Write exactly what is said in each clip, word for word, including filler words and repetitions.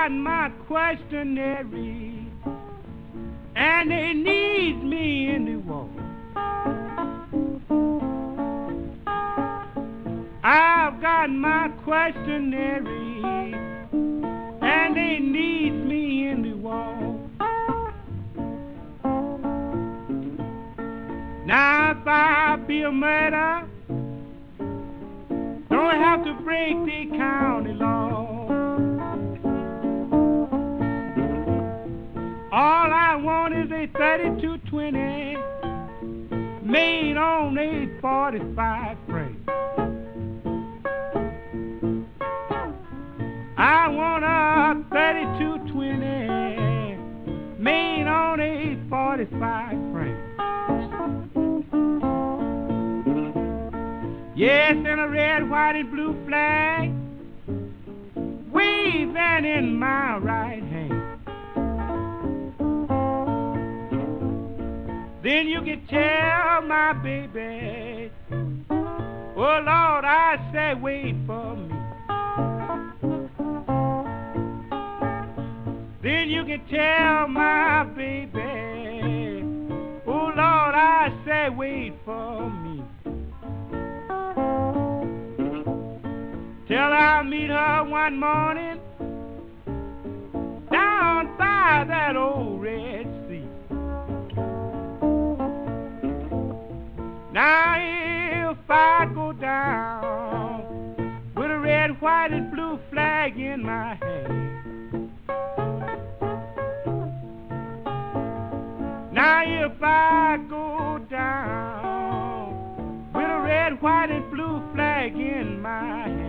got my questionnaire, and they need me in the war. I've got my questionnaire, and they need me in the war. Now if I be a murderer, don't have to break the county law. All I want is a thirty-two twenty made on a forty-five frame. I want a thirty-two twenty made on a forty-five frame. Yes, and a red, white, and blue flag waving in my right hand. Then you can tell my baby, oh Lord, I say wait for me. Then you can tell my baby, oh Lord, I say wait for me. Till I'll meet her one morning down by that old Red Sea. Now if I go down with a red, white, and blue flag in my hand, now if I go down with a red, white, and blue flag in my hand,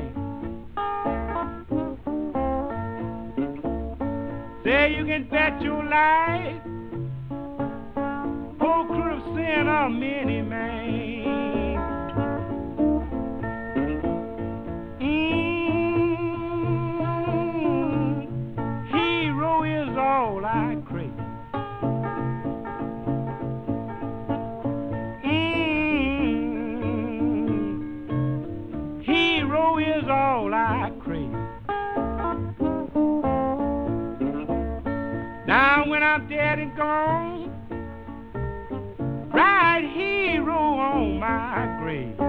say you can bet your life, who could have seen a many man. Mm, hero is all I crave. Mm, hero is all I crave. Now when I'm dead and gone, write hero on my grave.